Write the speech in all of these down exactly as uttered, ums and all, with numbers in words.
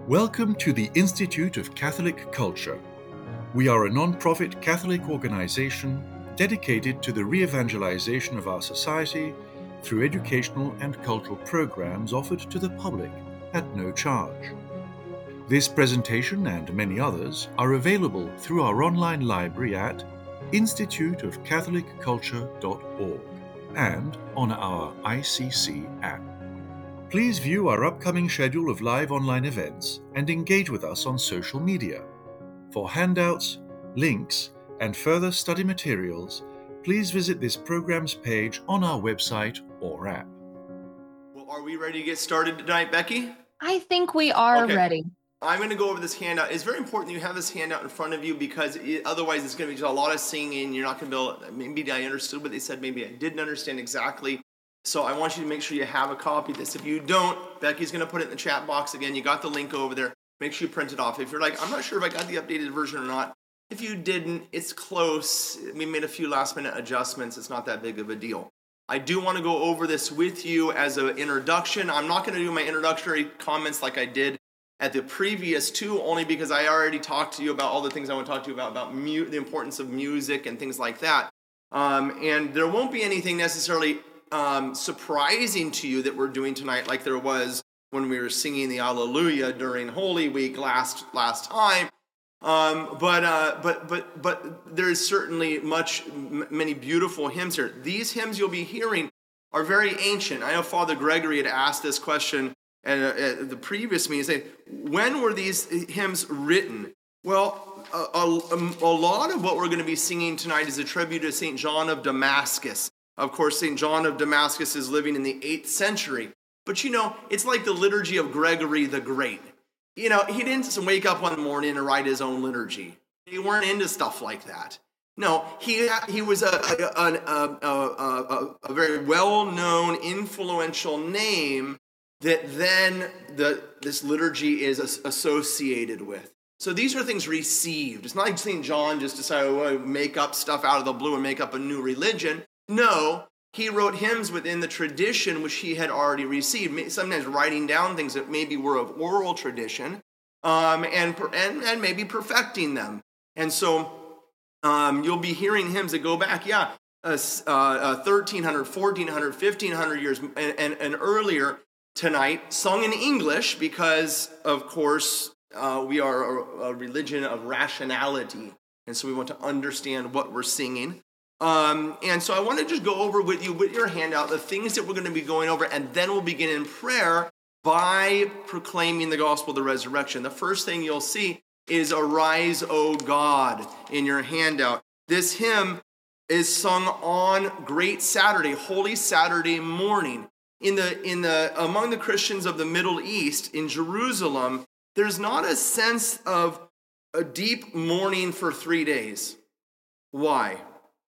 Welcome to the Institute of Catholic Culture. We are a non-profit Catholic organization dedicated to the re-evangelization of our society through educational and cultural programs offered to the public at no charge. This presentation and many others are available through our online library at institute of catholic culture dot org and on our I C C app. Please view our upcoming schedule of live online events and engage with us on social media. For handouts, links, and further study materials, please visit this program's page on our website or app. Well, are we ready to get started tonight, Becky? I think we are Okay. ready. I'm going to go over this handout. It's very important that you have this handout in front of you because it, otherwise it's going to be just a lot of singing. You're not going to be able to, maybe I understood what they said, maybe I didn't understand exactly. So I want you to make sure you have a copy of this. If you don't, Becky's going to put it in the chat box again. You got the link over there. Make sure you print it off. If you're like, I'm not sure if I got the updated version or not. If you didn't, it's close. We made a few last minute adjustments. It's not that big of a deal. I do want to go over this with you as an introduction. I'm not going to do my introductory comments like I did at the previous two, only because I already talked to you about all the things I want to talk to you about, about mu- the importance of music and things like that. Um, and there won't be anything necessarily um, surprising to you that we're doing tonight like there was when we were singing the Alleluia during Holy Week last last time. Um, but uh, but but but there's certainly much m- many beautiful hymns here. These hymns you'll be hearing are very ancient. I know Father Gregory had asked this question at, at the previous meeting. Saying, when were these hymns written? Well, a, a, a lot of what we're going to be singing tonight is attributed to Saint John of Damascus. Of course, Saint John of Damascus is living in the eighth century. But you know, it's like the liturgy of Gregory the Great. You know, he didn't just wake up one morning and write his own liturgy. He weren't into stuff like that. No, he he was a a, a, a, a, a very well-known, influential name that then the this liturgy is associated with. So these are things received. It's not like Saint John just decided to make up stuff out of the blue and make up a new religion. No, he wrote hymns within the tradition which he had already received, sometimes writing down things that maybe were of oral tradition, um, and, and, and maybe perfecting them. And so um, you'll be hearing hymns that go back, yeah, uh, uh, thirteen hundred, fourteen hundred, fifteen hundred years and, and, and earlier tonight, sung in English because, of course, uh, we are a, a religion of rationality. And so we want to understand what we're singing. Um, and so I want to just go over with you, with your handout, the things that we're going to be going over, and then we'll begin in prayer by proclaiming the gospel of the resurrection. The first thing you'll see is Arise, O God, in your handout. This hymn is sung on Great Saturday, Holy Saturday morning. In the, in the, among the Christians of the Middle East, in Jerusalem, there's not a sense of a deep mourning for three days. Why?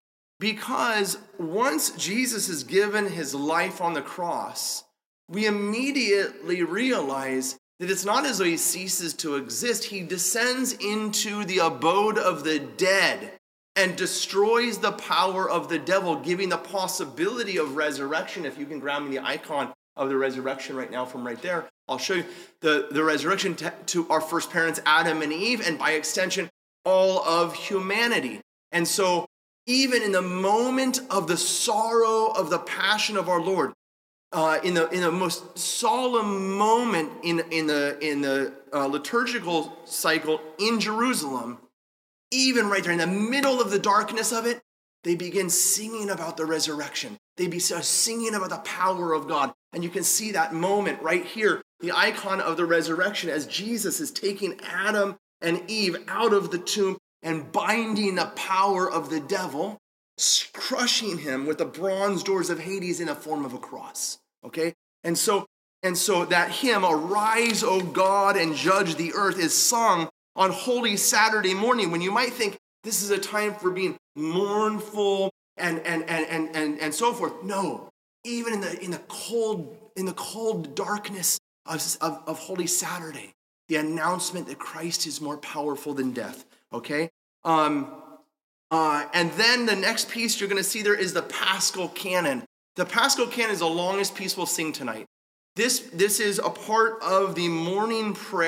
Because once Jesus is given his life on the cross, we immediately realize that it's not as though he ceases to exist. He descends into the abode of the dead and destroys the power of the devil, giving the possibility of resurrection. If you can grab me the icon of the resurrection right now from right there, I'll show you the, the resurrection to, to our first parents, Adam and Eve, and by extension, all of humanity. And so even in the moment of the sorrow of the passion of our Lord, uh, in the in the most solemn moment in in the in the uh, liturgical cycle in Jerusalem, even right there in the middle of the darkness of it, they begin singing about the resurrection. They be singing about the power of God, and you can see that moment right here, the icon of the resurrection, as Jesus is taking Adam and Eve out of the tomb and binding the power of the devil, crushing him with the bronze doors of Hades in the form of a cross. Okay? And so, and so that hymn, Arise, O God, and Judge the Earth, is sung on Holy Saturday morning when you might think this is a time for being mournful and and and and and, and so forth. No. Even in the in the cold, in the cold darkness of, of, of Holy Saturday, the announcement that Christ is more powerful than death. Okay? Um, uh, and then the next piece you're going to see there is the Paschal Canon. The Paschal Canon is the longest piece we'll sing tonight. This, this is a part of the morning prayer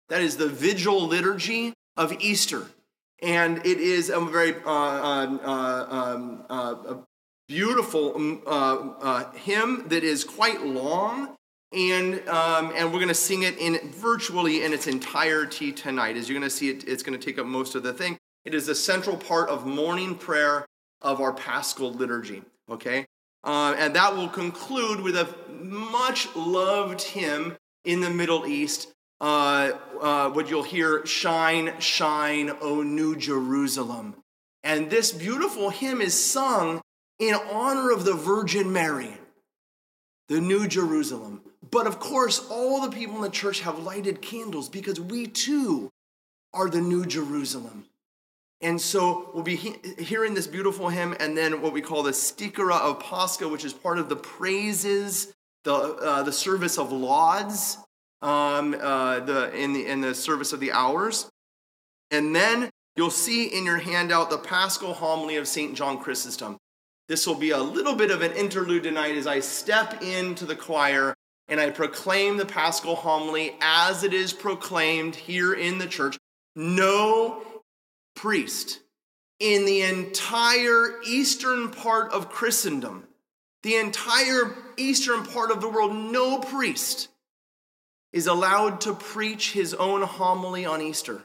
That is the vigil liturgy of Easter. And it is a very uh, uh, uh, um, uh, a beautiful um, uh, uh, hymn that is quite long. And um, and we're going to sing it in virtually in its entirety tonight. As you're going to see, it, it's going to take up most of the thing. It is the central part of morning prayer of our Paschal liturgy. Okay, uh, and that will conclude with a much loved hymn in the Middle East. Uh, uh, what you'll hear, "Shine, shine, O New Jerusalem," and this beautiful hymn is sung in honor of the Virgin Mary, the New Jerusalem. But of course, all the people in the church have lighted candles because we too are the New Jerusalem. And so we'll be he- hearing this beautiful hymn, and then what we call the Stikara of Pascha, which is part of the praises, the uh, the service of lauds, um, uh, the in the in the service of the hours, and then you'll see in your handout the Paschal homily of Saint John Chrysostom. This will be a little bit of an interlude tonight as I step into the choir and I proclaim the Paschal homily as it is proclaimed here in the church. No priest in the entire eastern part of Christendom, the entire eastern part of the world, no priest is allowed to preach his own homily on Easter.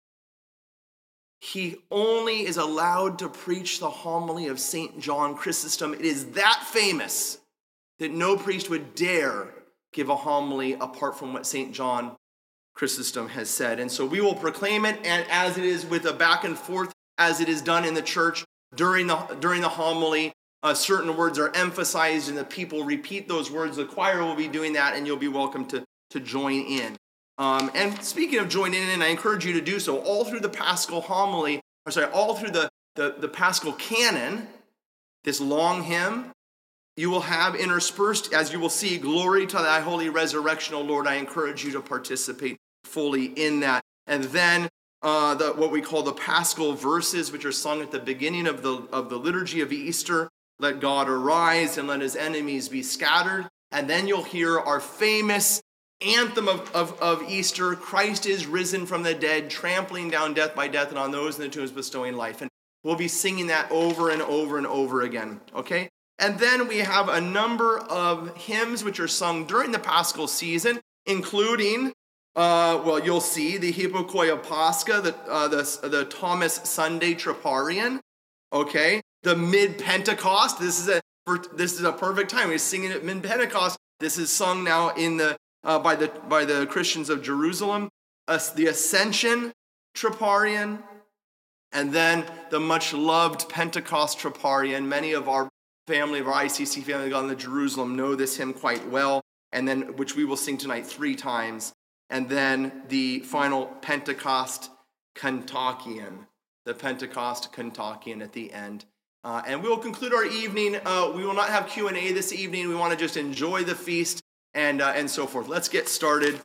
He only is allowed to preach the homily of Saint John Chrysostom. It is that famous that no priest would dare give a homily apart from what Saint John Chrysostom has said. And so we will proclaim it, and as it is with a back and forth, as it is done in the church during the during the homily, uh, certain words are emphasized and the people repeat those words. The choir will be doing that, and you'll be welcome to, to join in. Um, and speaking of joining in, I encourage you to do so all through the Paschal homily, or sorry, all through the, the, the Paschal canon, this long hymn. You will have interspersed, as you will see, glory to thy holy resurrection, O Lord. I encourage you to participate fully in that. And then uh, the, what we call the Paschal verses, which are sung at the beginning of the, of the liturgy of Easter. Let God arise and let his enemies be scattered. And then you'll hear our famous anthem of, of, of Easter, Christ is risen from the dead, trampling down death by death, and on those in the tombs bestowing life. And we'll be singing that over and over and over again, okay? And then we have a number of hymns which are sung during the Paschal season, including, uh, well, you'll see the Hippokoia Pascha, the, uh, the, the Thomas Sunday Troparion, okay? The Mid-Pentecost, this is a this is a perfect time. We're singing at Mid-Pentecost. This is sung now in the uh, by the by the Christians of Jerusalem. Uh, the Ascension Troparion, and then the much-loved Pentecost Troparion. Many of our family of our I C C family on the Jerusalem know this hymn quite well, and then which we will sing tonight three times, and then the final Pentecost Kontakion, the Pentecost Kontakion at the end, uh, and we will conclude our evening. Uh, we will not have Q and A this evening. We want to just enjoy the feast and uh, and so forth. Let's get started,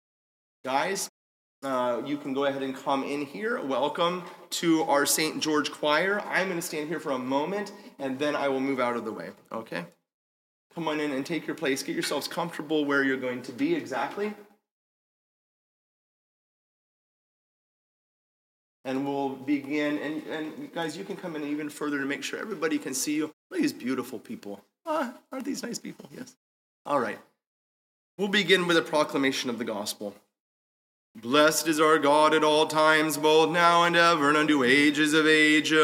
guys. Uh, you can go ahead and come in here. Welcome to our Saint George Choir. I'm going to stand here for a moment, and then I will move out of the way, okay? Come on in and take your place. Get yourselves comfortable where you're going to be exactly. And we'll begin. And, and guys, you can come in even further to make sure everybody can see you. Look at these beautiful people. Ah, aren't these nice people? Yes. All right. We'll begin with a proclamation of the gospel. Blessed is our God at all times, both now and ever, and unto ages of ages.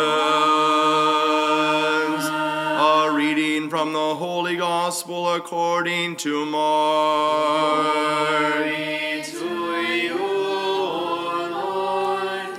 A reading from the Holy Gospel according to Mark. Glory to you, Lord.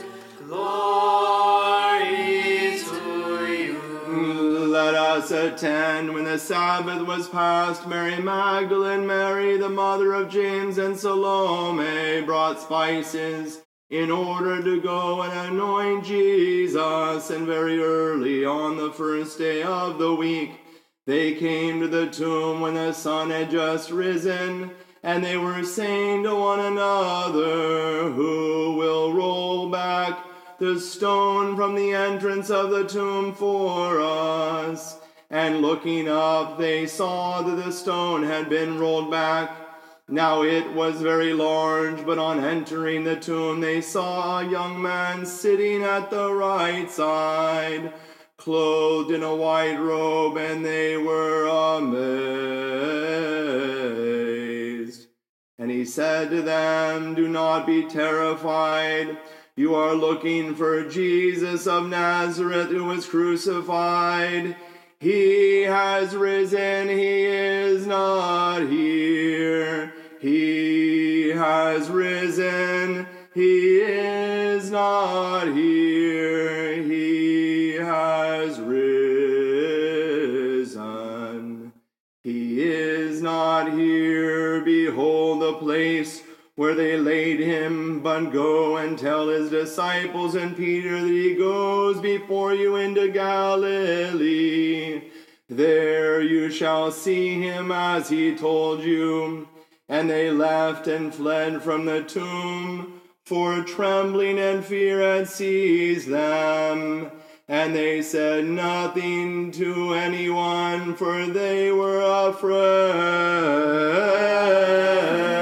Glory to you. Let us attend. When the Sabbath was past, Mary Magdalene, Mary, the mother of James, and Salome brought spices in order to go and anoint Jesus. And very early on the first day of the week, they came to the tomb when the sun had just risen, and they were saying to one another, who will roll back the stone from the entrance of the tomb for us? And looking up, they saw that the stone had been rolled back. Now it was very large, but on entering the tomb they saw a young man sitting at the right side, clothed in a white robe, and they were amazed. And he said to them, "Do not be terrified. You are looking for Jesus of Nazareth, who was crucified. He has risen. He is not here. He has risen. He is not here. He has risen. He is not here. Behold the place where they laid him, but go and tell his disciples and Peter that he goes before you into Galilee. There you shall see him as he told you." And they left and fled from the tomb, for trembling and fear had seized them. And they said nothing to anyone, for they were afraid.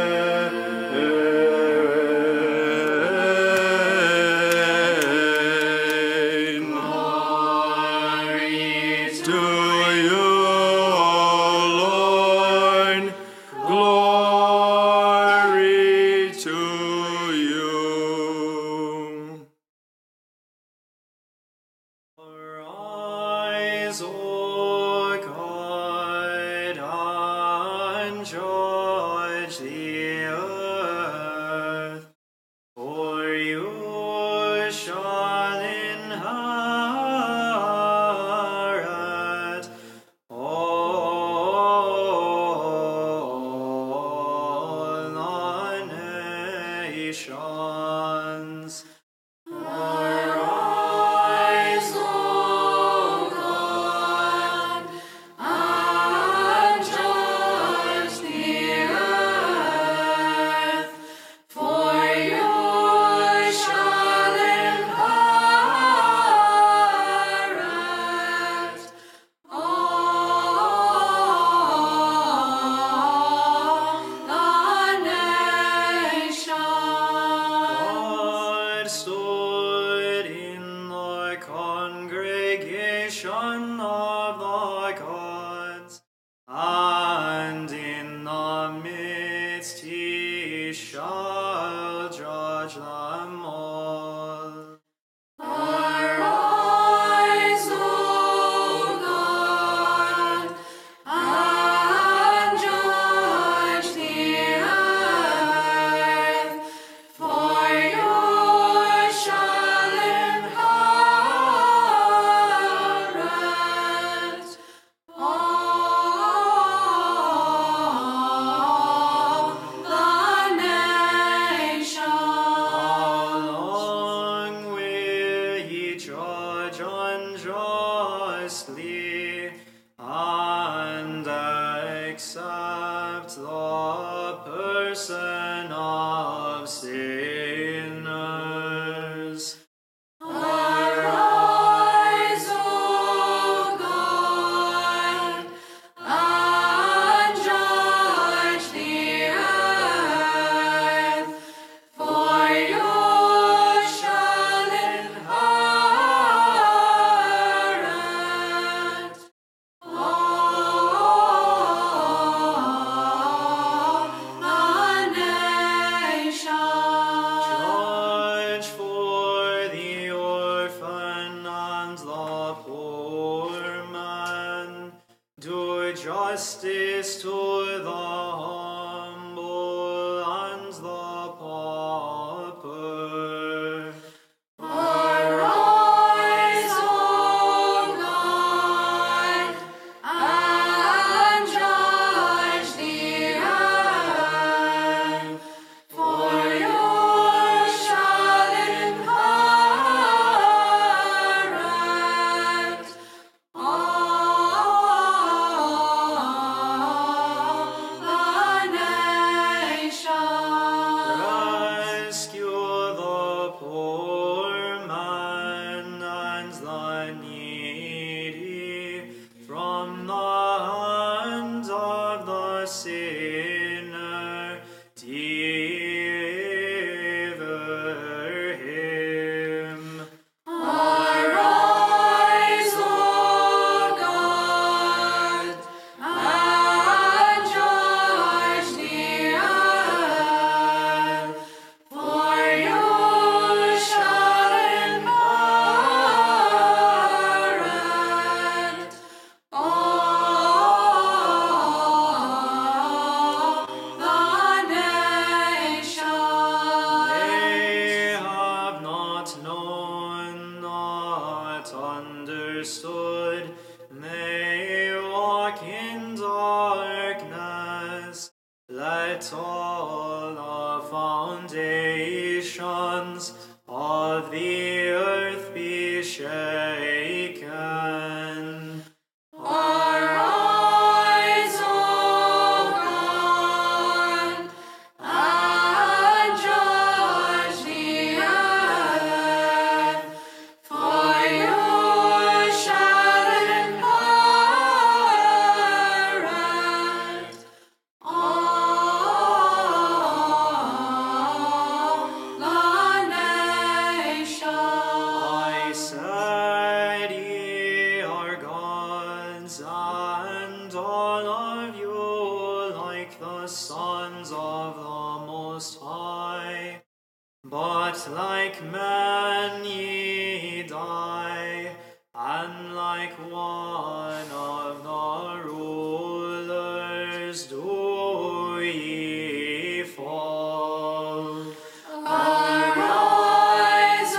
Let all the foundations of the earth be shaken. Arise, O God, and judge the earth, for you shall inherit all the nations. I said ye are gods, and all of you like the sons of the Most High. But like men ye die, and like one of the rulers do ye fall. Arise, O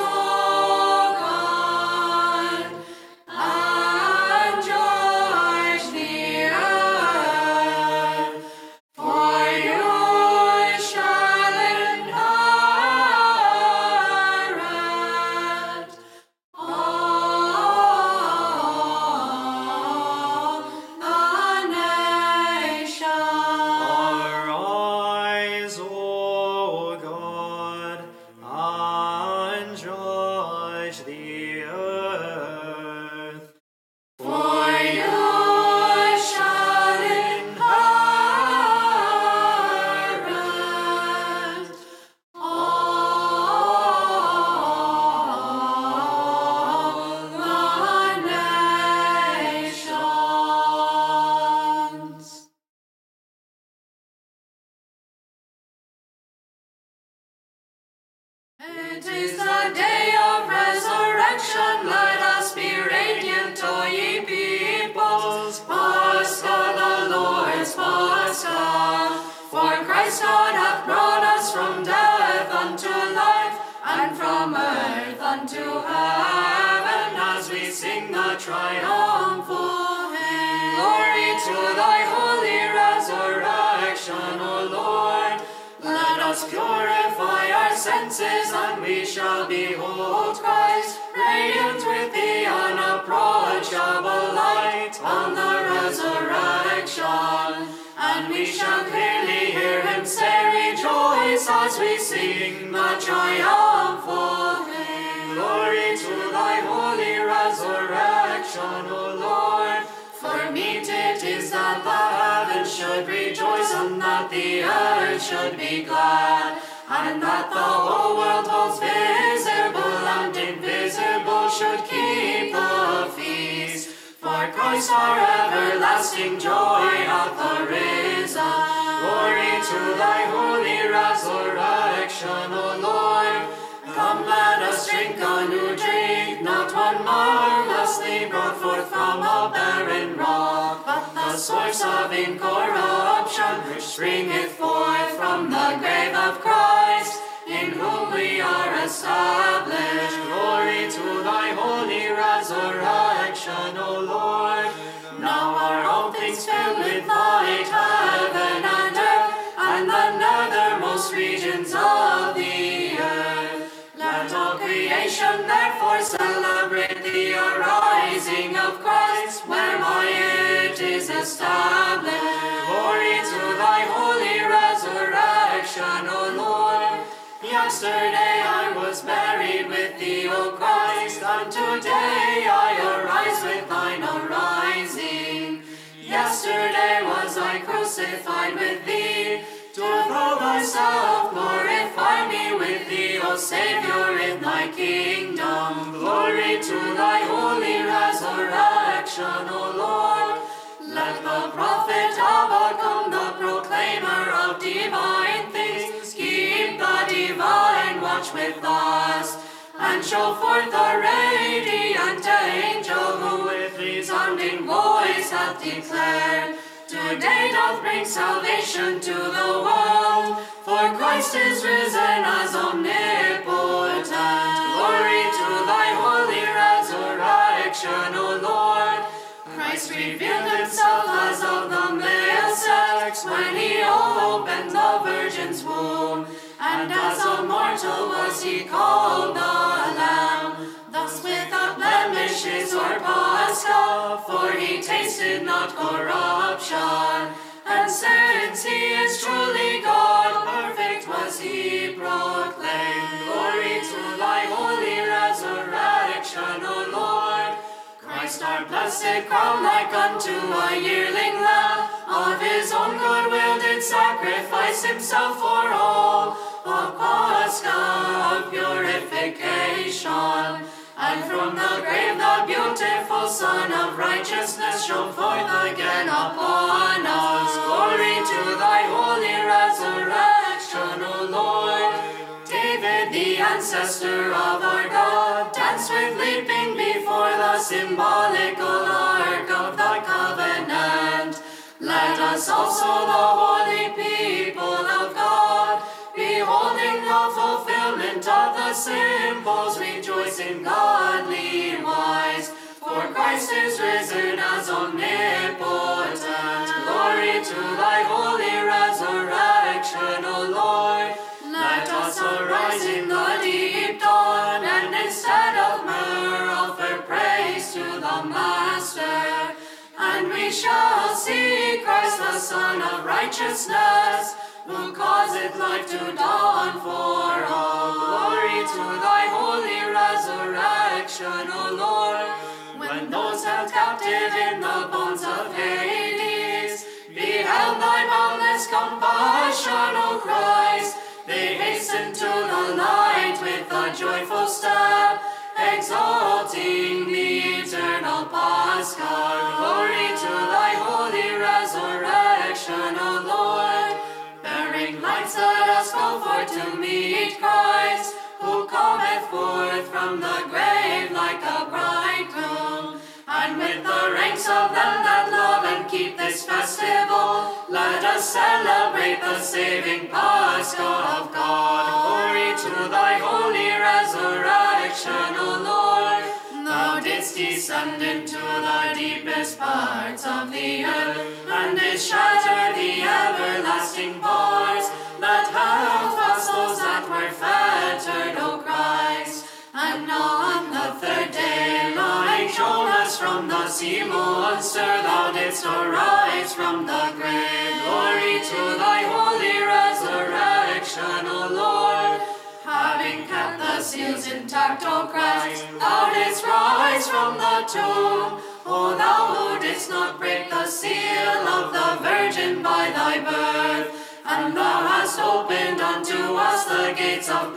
God, and judge the earth, for you shall inherit all the nations. Arise, O God, and judge the earth. For you shall inherit all the nations. It is the day of resurrection. Let us be radiant, O ye peoples. Pascha, the Lord's Pascha. For Christ God hath brought us from death unto life, and from earth unto heaven, as we sing the triumphal hymn. Glory to thy holy resurrection, O Lord. Let us purify our senses, and we shall behold Christ, radiant with the unapproachable light on the resurrection. And we shall clearly hear him say, rejoice, as we sing the triumphal hymn. Glory to thy holy resurrection, O Lord. For meet it is that the heavens should rejoice, and that the earth should be glad, and that the whole world, both visible and invisible, should keep the feast. For Christ our everlasting joy hath arisen. Glory to thy holy resurrection, O Lord. Come, let us drink a new drink, not one marvelously brought forth from a barren rock, but the source of incorruption, which springeth forth from the grave of Christ, in whom we are established. Glory to thy holy resurrection, O Lord. Now are all things filled with light, heaven and earth, and the nethermost regions of the earth. Let all creation therefore celebrate the arising of Christ, whereby it is established. Glory to thy holy resurrection, O Lord. Yesterday I was buried with thee, O Christ, and today I arise with thine arising. Yesterday was I crucified with thee, to thou thyself glorify me with thee, O Saviour, in thy kingdom. Glory to thy holy resurrection, O Lord. Let the prophet Habakkuk, the proclaimer of divine things, keep the divine watch with us, and show forth the radiant angel, who with resounding voice hath declared, today doth bring salvation to the world, for Christ is risen as omnipotent. Glory to thy holy resurrection, O Lord. Christ revealed himself as of the male sex, hearts when he opened the Virgin's womb. And as a mortal was he called the Lamb, thus without blemishes or Pascha, for he tasted not corruption. And since he is truly God, perfect was he proclaimed. Glory to thy holy resurrection, O Lord. Christ our blessed crown, like unto a yearling lamb, of his own good will did sacrifice himself for all, a Pascha of purification. And from the grave the beautiful Son of Righteousness shone forth again upon us. Glory to thy holy resurrection, O Lord. David, the ancestor of our God, danced with leaping before the symbolical ark of the covenant. Let us also, the holy people of God, beholding the fulfillment of the symbols, rejoice in godly wise. For Christ is risen as omnipotent. Glory to thy holy resurrection, O Lord. Let us arise in the deep dawn, and instead of myrrh offer praise to the Master. And we shall see Christ the Son of Righteousness, who causeth life to dawn for all. Glory to thy holy resurrection, O Lord. When those held captive in the bonds of Hades beheld thy boundless compassion, O Christ, they hastened to the light with a joyful step, exalting the eternal Pascha. Glory to thy holy resurrection, O Lord. Bearing lights, let us go forth to meet Christ, who cometh forth from the grave like a bridegroom. And with the ranks of them that love and keep this festival, let us celebrate the saving Pascha of God. Glory to thy holy resurrection, O Lord. Thou didst descend into the deepest parts of the earth, and didst shatter the everlasting bars that held fast those that were fettered, O Christ. And on the third day, like Jonas from the sea monster, thou didst arise from the grave. Glory to thy holy resurrection, O Lord. Having kept the seals intact, O Christ, thou didst rise from the tomb. O thou who didst not break the seal of the Virgin by thy birth, and thou hast opened unto us the gates of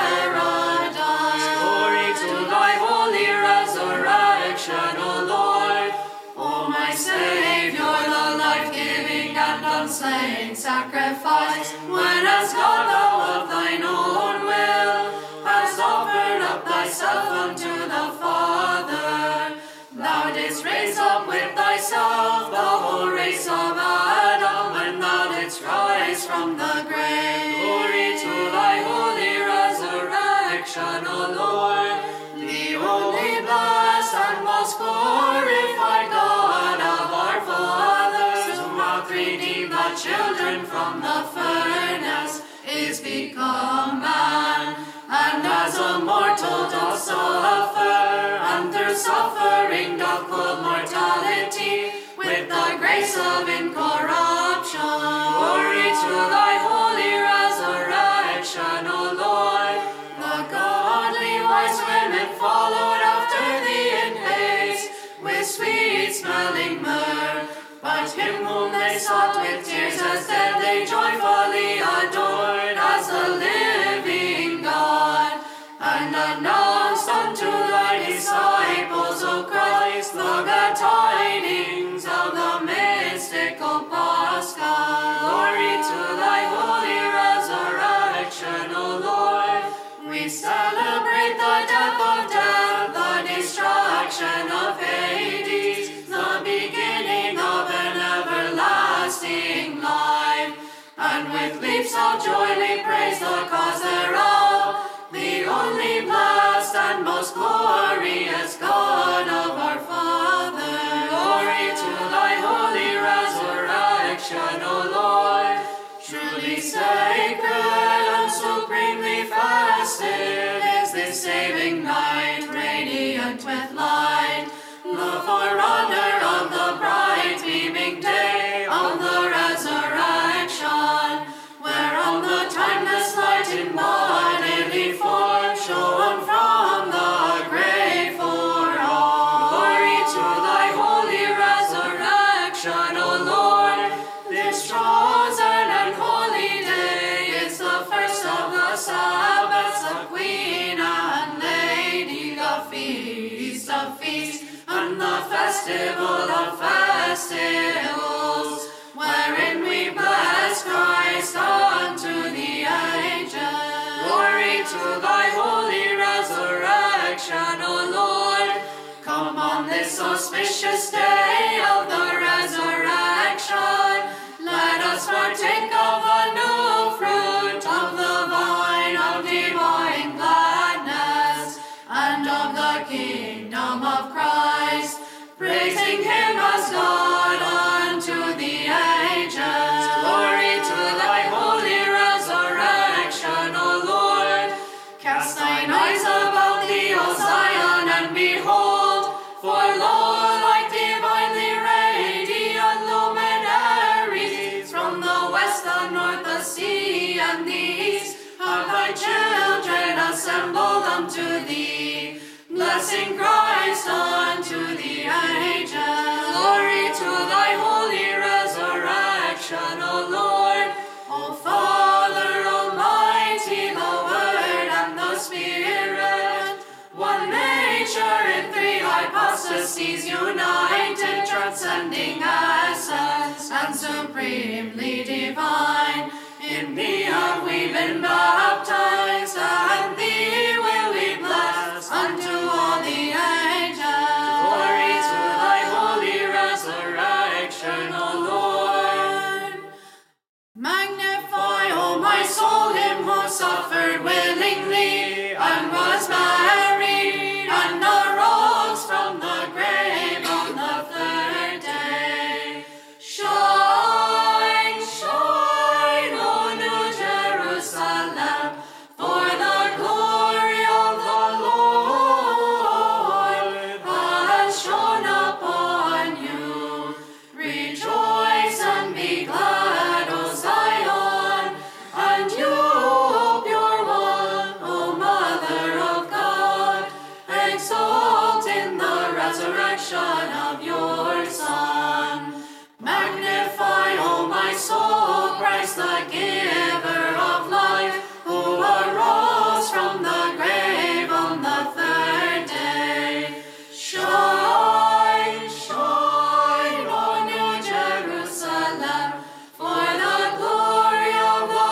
paradise. Glory to thy holy resurrection, O Lord. O my Saviour, the life-giving and unslain sacrifice, when as God thou of thine own will hast offered up thyself unto the Father, thou didst raise up with thyself the whole race of Adam, and thou didst rise from the grave. Glory to thy holy resurrection, O Lord. The only blessed and most glorified God of our fathers, who hath redeemed the children from the furnace, is become man, and as a mortal doth suffer, and through suffering doth clothe mortality with the grace of incorruption. Glory to thy holy resurrection, O Lord. The godly wise women followed after thee in haste, with sweet-smelling myrrh. But him whom they sought with tears as dead, they joyfully adored as the living God, and announced unto thy disciples, O Christ, the glad tidings of the mystical Pascha. Glory to thy holy resurrection, O Lord. We celebrate the death of death, the destruction of Hades, the beginning of an everlasting life. And with leaps of joy we praise the cause thereof, the only blessed and most glorious God of our Father. Glory to thy holy resurrection, O Lord. saving night, radiant with light. The forerunner of the bright beaming day of the resurrection, whereon the timeless light in bodily form shone from the grave for all. Glory to thy holy resurrection, O Lord. This chosen and holy day is the first of the Sabbaths, the Queen and Lady, the feast of feasts, and the festival of festivals, wherein we bless Christ unto the ages. Glory to thy holy resurrection, O Lord. Come on this auspicious day of the resurrection, let us partake of the new fruit of the vine of divine gladness, and of the kingdom of Christ, praising him as God unto the ages. Glory to thy holy resurrection, O Lord. Cast thine eyes about thee, O Zion, and behold, for lo, like divinely radiant luminaries, from the west, the north, the sea, and the east, have thy children assembled unto thee, blessing Christ unto the ages. Glory to thy holy resurrection, O Lord. O Father Almighty, the Word and the Spirit, one nature in three hypostases, united, transcending essence, and supremely divine. In thee have we been baptized, and thee will we bless unto all the ages. Glory to thy holy resurrection, O Lord. Magnify, O my soul, him who suffered willingly, and was buried, and arose from the grave on the third day. Shine, shine, O New Jerusalem, for the glory of the Lord has shone upon you. Rejoice and be glad, O Zion, and you, O pure one, O Mother of God, exult in the resurrection of your Son. Magnify, O my soul, Christ the giver of life, who arose from the grave on the third day. Shine, shine, O New Jerusalem, for the glory of the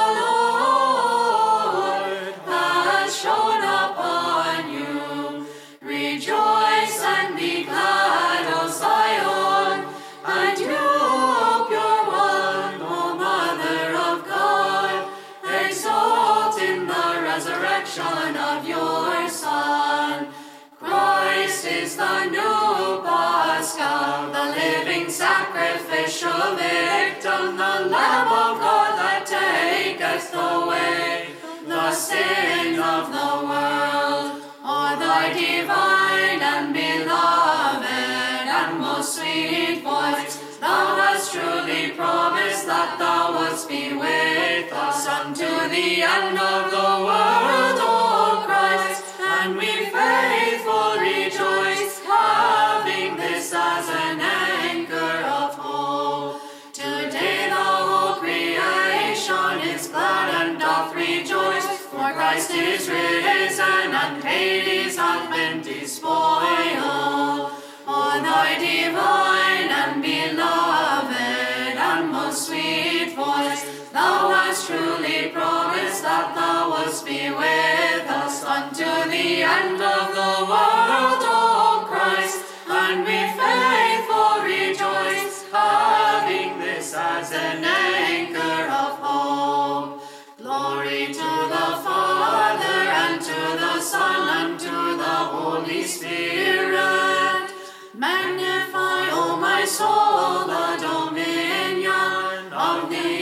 Lord has shone upon you. Rejoice and be glad, O Zion, and you, O pure one, O Mother of God, exult in the resurrection of your Son. Christ is the new Paschal, the living sacrificial victim, the Lamb of God that taketh away the sin of the world. O thy divine and beloved and most sweet voice, thou hast truly promised that thou wouldst be with us unto the end of the world, O Christ, and we faithful rejoice, having this as an anchor of hope. Today the whole creation is glad and doth rejoice, for Christ is risen, and Hades hath been despoiled. O thy divine and beloved and most sweet voice, thou hast truly promised that thou wouldst be with us unto the end of the world, O Christ, and we faithful rejoice, having this as an anchor of hope. Glory to the Father, and to the Son, and to the Holy Spirit. Magnify, O my soul, the dominion of the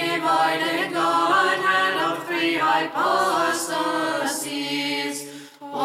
undivided Godhead of three hypostases.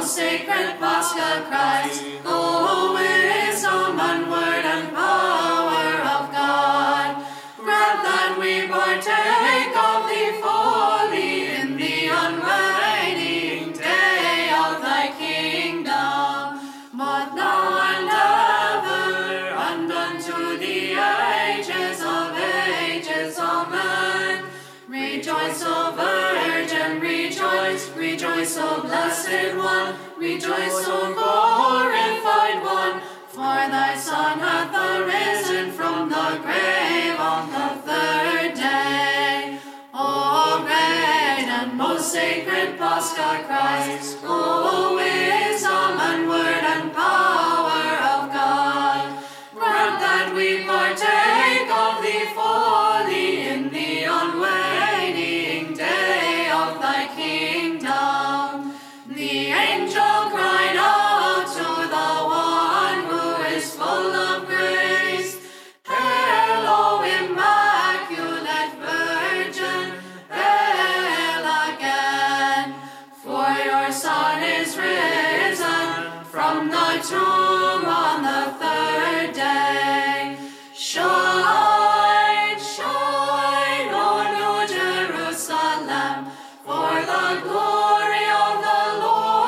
most sacred Pascha Christ, O wisdom and word and power of God, grant that we partake of thee fully in the unwaning day of thy kingdom, both now and ever, and unto the ages of ages. Amen. Rejoice, O Virgin, rejoice, rejoice, O Blessed One, rejoice, O glorified One, for thy Son hath arisen from the grave on the third day. O great and most sacred Pascha Christ, O wisdom and word and power of God, grant that we partake of thee fully in the unwaning day of thy kingdom. The angel cried out to the one who is full of grace, Hail, O Immaculate Virgin, hail again, for your Son is risen from the tomb on the third day. Shine, shine, O New Jerusalem, for the glory of the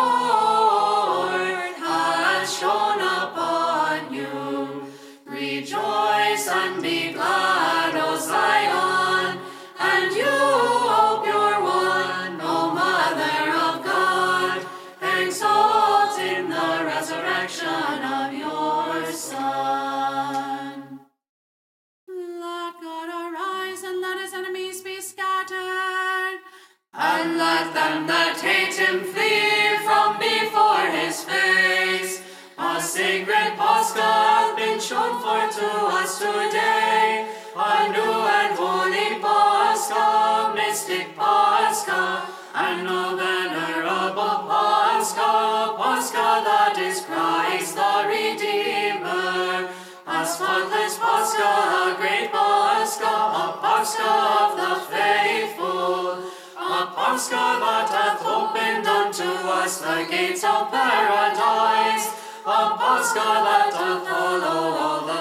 Lord has shone upon you. Rejoice and be glad, O Zion, and you, O pure one, O Mother of God, exult in the resurrection of your Son. Let God arise and let his enemies be scattered, and let them that hate him flee from before his face. A sacred Pascha hath been shown forth to us today, a new and holy Pascha, mystic Pascha, and no venerable Pascha, Pascha that is Christ the Redeemer. A spotless Pascha, a great Pascha, a Pascha of the faithful, a Pascha that hath opened unto us the gates of paradise, a Pascha that doth follow all the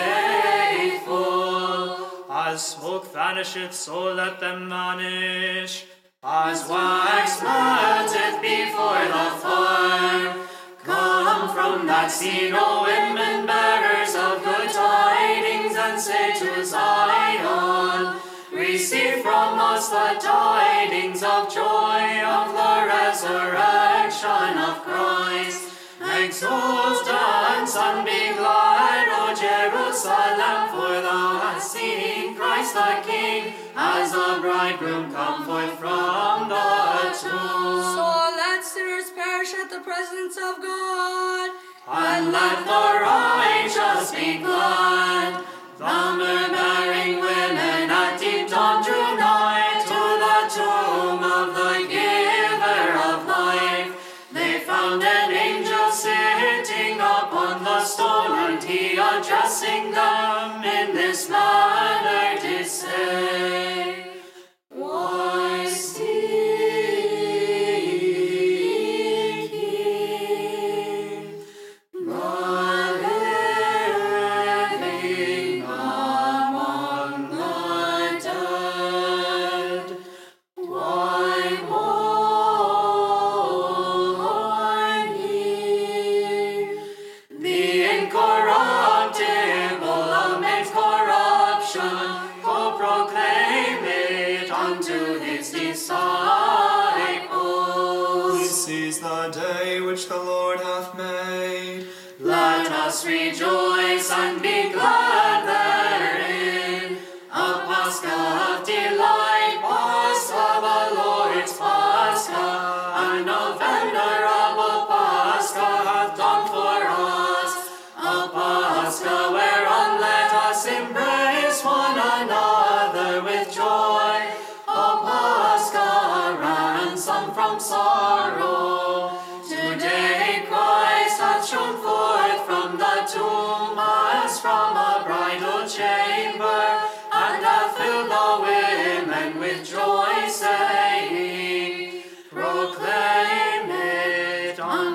faithful. As smoke vanisheth, so let them vanish. As wax melteth before the fire, come from that scene, O women bearers of good tidings, and say to Zion, receive from us the tidings of joy of the resurrection of Christ. Exult, dance, and be glad, O Jerusalem, for thou hast seen Christ the King, as the bridegroom come forth from the tomb. So let sinners perish at the presence of God, and let the righteous be glad. The murmuring women at deep dawn drew nigh to the tomb of the giver of life. They found an angel sitting upon the stone, and he, addressing them in this manner, did say, Why seek ye the living among the dead? Why mourn ye? The incorruptible amidst corruption, go proclaim it unto his disciples. This is the day which the Lord hath made. Let us rejoice and be glad therein. A Pascha of delight, Pascha, the Lord's Pascha, and a venerable Pascha hath done for us. A Pascha whereon let us embrace one another with joy. A Pascha ransom from sorrow. Today Christ hath shone forth from the tomb as from a bridal chamber, and hath filled the women with joy, saying, Proclaim it unto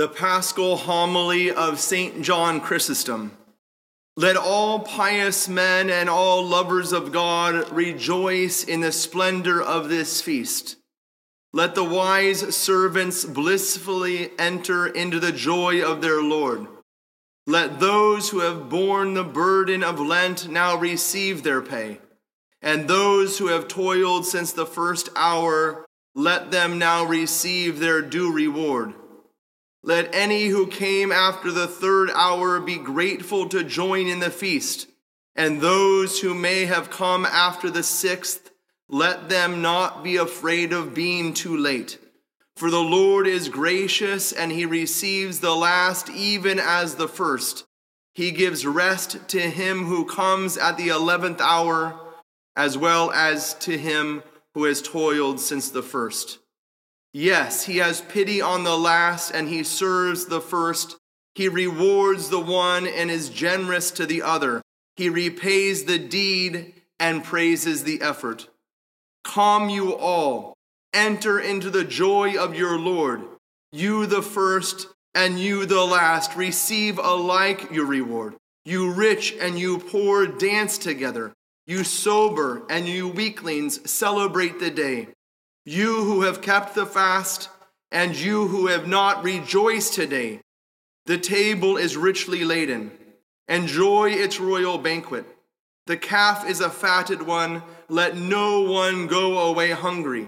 The Paschal Homily of Saint John Chrysostom. Let all pious men and all lovers of God rejoice in the splendor of this feast. Let the wise servants blissfully enter into the joy of their Lord. Let those who have borne the burden of Lent now receive their pay, and those who have toiled since the first hour, let them now receive their due reward. Let any who came after the third hour be grateful to join in the feast, and those who may have come after the sixth, let them not be afraid of being too late. For the Lord is gracious, and he receives the last even as the first. He gives rest to him who comes at the eleventh hour, as well as to him who has toiled since the first. Yes, he has pity on the last, and he serves the first. He rewards the one and is generous to the other. He repays the deed and praises the effort. Come, you all, enter into the joy of your Lord. You the first and you the last receive alike your reward. You rich and you poor dance together. You sober and you weaklings celebrate the day. You who have kept the fast, and you who have not, rejoice today. The table is richly laden. Enjoy its royal banquet. The calf is a fatted one. Let no one go away hungry.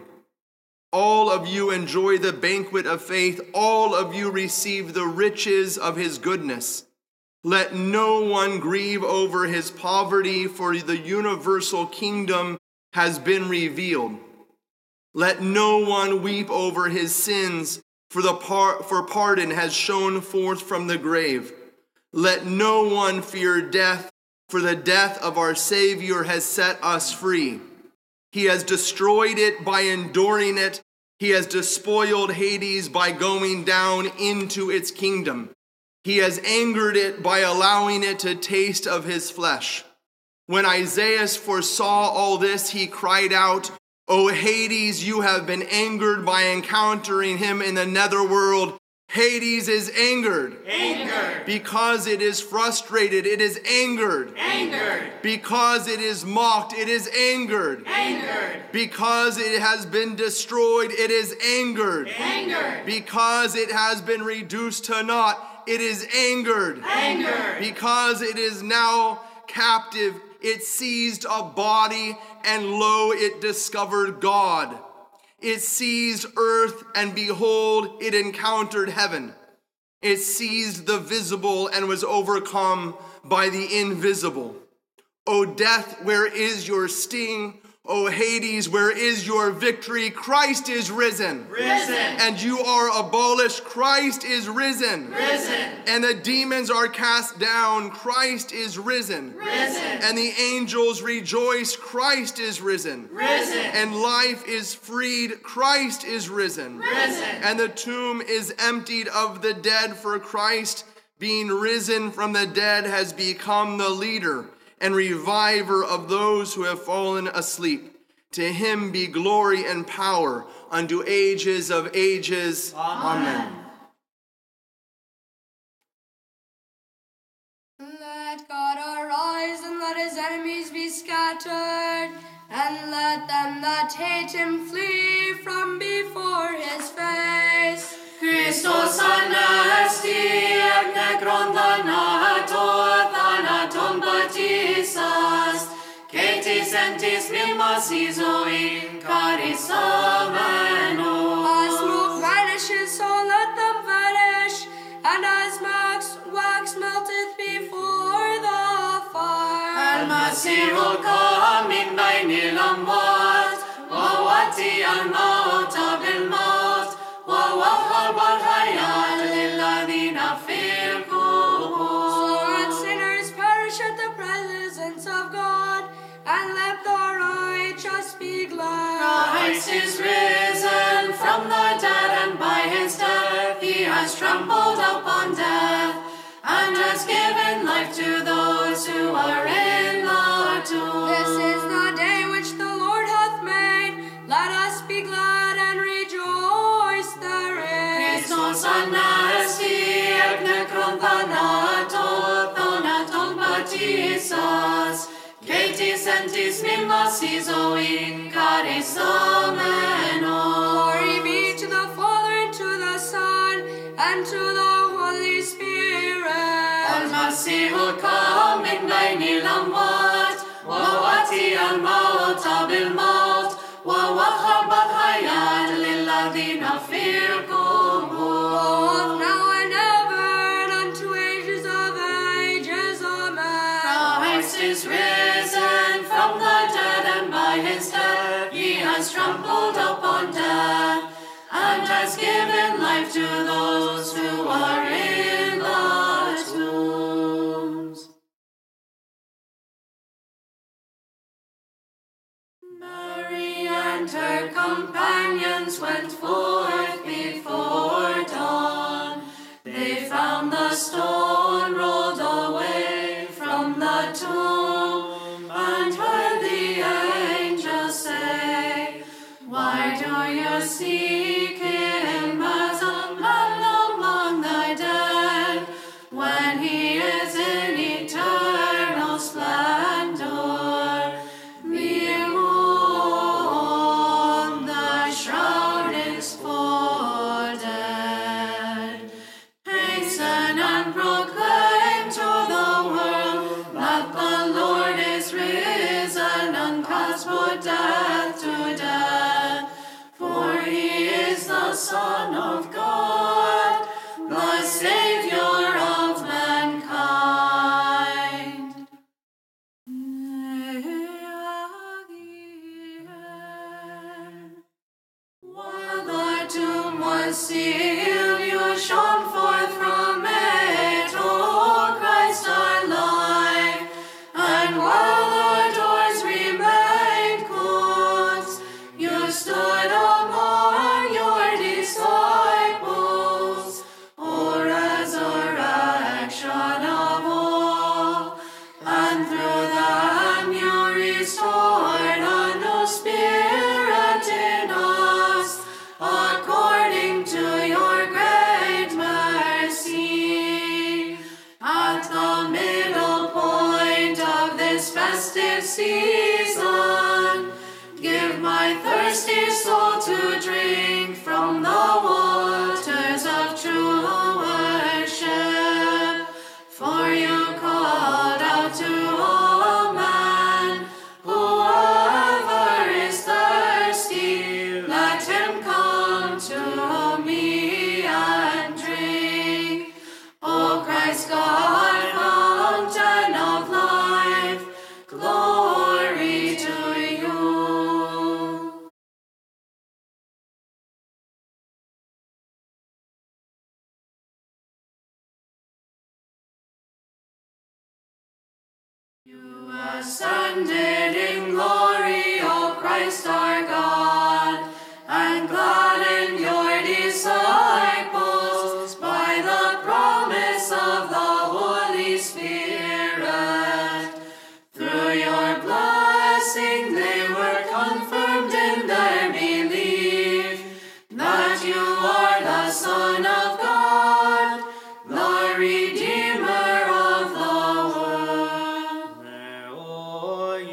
All of you enjoy the banquet of faith. All of you receive the riches of his goodness. Let no one grieve over his poverty, for the universal kingdom has been revealed. Let no one weep over his sins, for the par- for pardon has shone forth from the grave. Let no one fear death, for the death of our Savior has set us free. He has destroyed it by enduring it. He has despoiled Hades by going down into its kingdom. He has angered it by allowing it to taste of his flesh. When Isaiah foresaw all this, he cried out, O Hades, you have been angered by encountering him in the netherworld. Hades is angered. Angered. Because it is frustrated, it is angered. Angered. Because it is mocked, it is angered. Angered. Because it has been destroyed, it is angered. Angered. Because it has been reduced to naught, it is angered. Angered. Because it is now captive, it seized a body, and lo, it discovered God. It seized earth, and behold, it encountered heaven. It seized the visible and was overcome by the invisible. O death, where is your sting? O Hades, where is your victory? Christ is risen. Risen. And you are abolished. Christ is risen. Risen. And the demons are cast down. Christ is risen. Risen. And the angels rejoice. Christ is risen. Risen. And life is freed. Christ is risen. Risen. And the tomb is emptied of the dead, for Christ, being risen from the dead, has become the leader and reviver of those who have fallen asleep. To him be glory and power unto ages of ages. Amen. Let God arise and let his enemies be scattered, and let them that hate him flee from before his face. Christos anesti ec necron thanato thanaton patisas, cetis sentis mimas iso in caris ameno. As smoke vanishes, so let them vanish, and as wax, wax melteth before the fire. المسيح قام من بين الأموات وواتي الموت بالموت ووهب الحياة للذين في القبور. So let sinners perish at the presence of God, and let the righteous be glad. Christ is risen from the dead, and by his death he has trampled upon death, and has given life to those who are in the tomb. This is the day which the Lord hath made. Let us be glad and rejoice therein. Christos anesti Meron thanato, thanaton patisas, Ketis entis mimasis oin caris ameno. Glory be to the Father, and to the Son, and to the Holy Spirit. Al-Masihul kaming baini lamwat, wawati al-maut bil-maut, wawahabat hayat lilladina firkumu. Both now and ever, and unto ages of ages. Amen. Christ is risen from the dead, and by his death he has trampled upon death, and has given life to those who are in the tombs. Mary and her companions went forth before dawn. They found the stone rolled away from the tomb, and heard the angel say, Why do you seek him as a man among the dead, when he is in eternal splendor? Behold, the shroud is folded. Hasten and proclaim to the world that the Lord is risen and has put death to death. For he is the Son of God, the Savior of mankind. While the tomb was sealed, you shone forth from it, O Christ our life. And while the doors remained closed, you stood among your disciples, O resurrection of all. And through them you restored a new spirit in us, according to your great mercy. At the middle point of this festive season, give my thirsty soul to drink from the waters of true worship. For you called out to all men, whoever is thirsty, let him come to me and drink. O Christ God, fountain of life, glory to you. You ascended in glory, O Christ our God, and gladdened your disciples by the promise of the Holy Spirit. Through your blessing they were confirmed in their belief that you are the Son of God, the Redeemer of the world.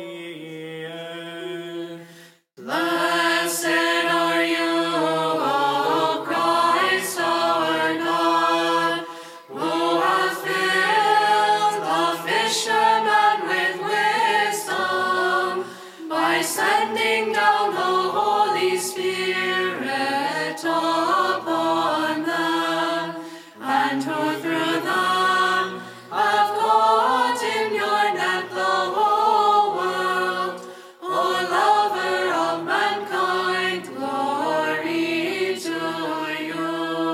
Blessed are you, O Christ our God, who have filled the fishermen with wisdom by sending down the Holy Spirit upon them, and who through them have caught in your net the whole world. O lover of mankind, glory to you.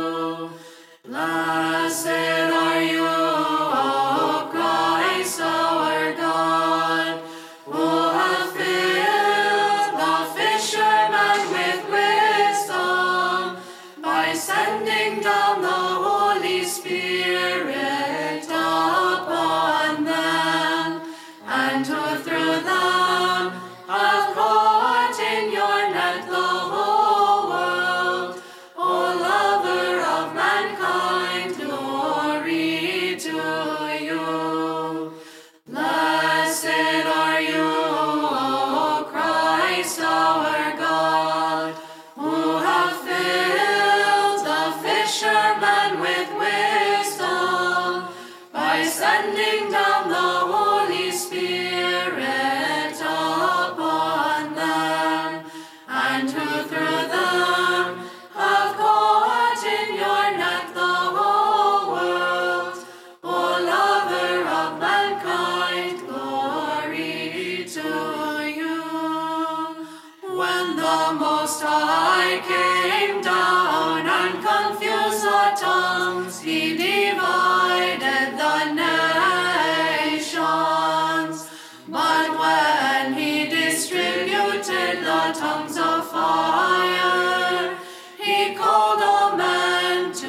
Blessed are you, O Christ our God, who have filled the fishermen with wisdom When the Most High came down and confused the tongues, he divided the nations. But when he distributed the tongues of fire, he called all men to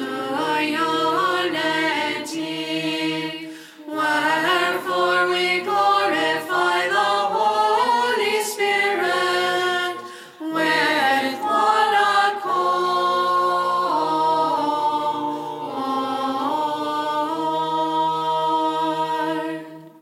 unity. Wherefore we glorify the Holy Spirit with one accord.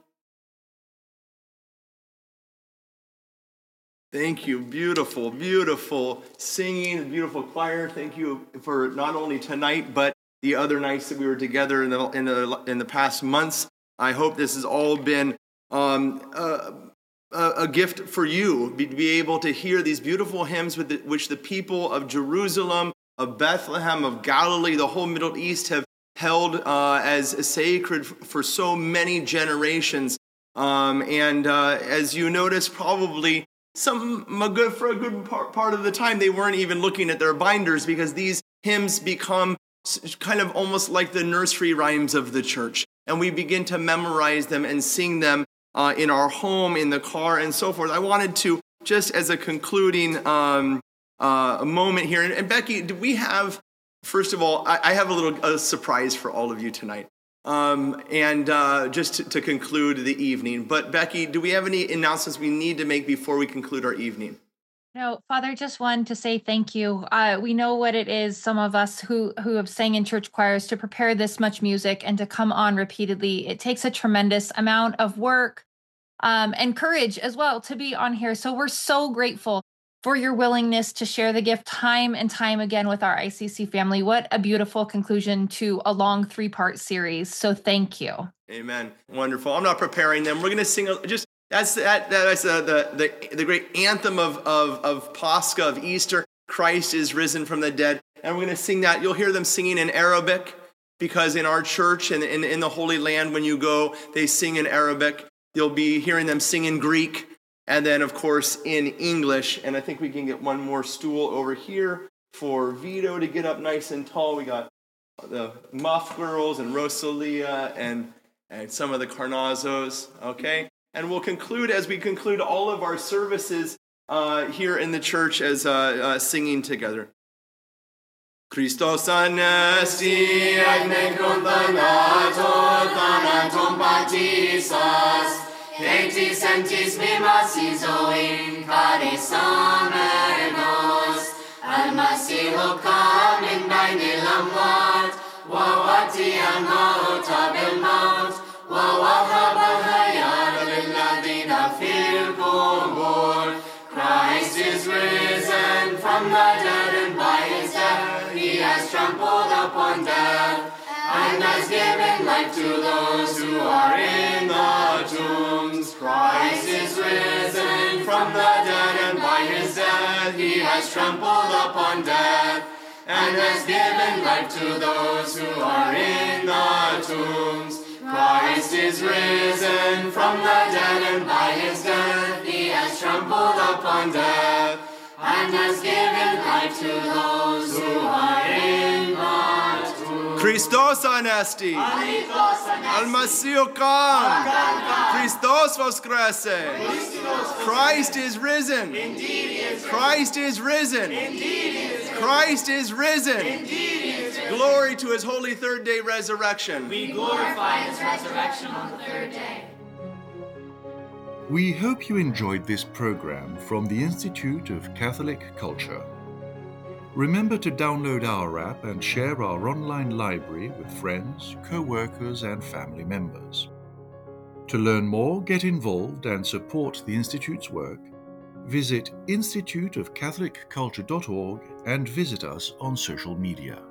Thank you. Beautiful, beautiful singing, beautiful choir. Thank you for not only tonight, but the other nights that we were together in the in the in the past months. I hope this has all been um, a, a, a gift for you, be, be able to hear these beautiful hymns with the, which the people of Jerusalem, of Bethlehem, of Galilee, the whole Middle East have held uh, as sacred for so many generations. Um, and uh, as you notice, probably some a good for a good part, part of the time they weren't even looking at their binders, because these hymns become kind of almost like the nursery rhymes of the church. And we begin to memorize them and sing them uh, in our home, in the car, and so forth. I wanted to, just as a concluding um, uh, moment here, and, and Becky, do we have, first of all, I, I have a little a surprise for all of you tonight. Um, and uh, just to, to conclude the evening. But Becky, do we have any announcements we need to make before we conclude our evening? No, Father, just wanted to say thank you. Uh, we know what it is, some of us who, who have sang in church choirs, to prepare this much music and to come on repeatedly. It takes a tremendous amount of work um, and courage as well to be on here. So we're so grateful for your willingness to share the gift time and time again with our I C C family. What a beautiful conclusion to a long three-part series. So thank you. Amen. Wonderful. I'm not preparing them. We're going to sing a, just That's that. That's uh, the the the great anthem of of of Pascha, of Easter. Christ is risen from the dead, and we're going to sing that. You'll hear them singing in Arabic, because in our church and in, in the Holy Land, when you go, they sing in Arabic. You'll be hearing them sing in Greek, and then of course in English. And I think we can get one more stool over here for Vito to get up nice and tall. We got the Muff Girls and Rosalia and and some of the Carnazos. Okay. And we'll conclude, as we conclude all of our services uh, here in the church, as uh, uh, singing together. Christos anesti ad necron thanato, thanaton patisas, etis entis mimasis oin caris amernos, almasiho kam in baini lamwat, wawati al-maut bil-maut, wawahab al-hayat. Christ is risen from the dead, and by his death he has trampled upon death, and has given life to those who are in the tombs. Christ is risen from the dead, and by his death he has trampled upon death, and has given life to those who are in the tombs. Christ is risen from the dead, and by his death he has trampled upon death, and has given life to those who are in the tomb. Christos anesti. Al-Masih kam. Christos voskrese. Christ is risen. Christ is risen. Christ is risen. Glory to his holy third day resurrection. We glorify his resurrection on the third day. We hope you enjoyed this program from the Institute of Catholic Culture. Remember to download our app and share our online library with friends, co-workers, and family members. To learn more, get involved, and support the Institute's work, visit institute of catholic culture dot org and visit us on social media.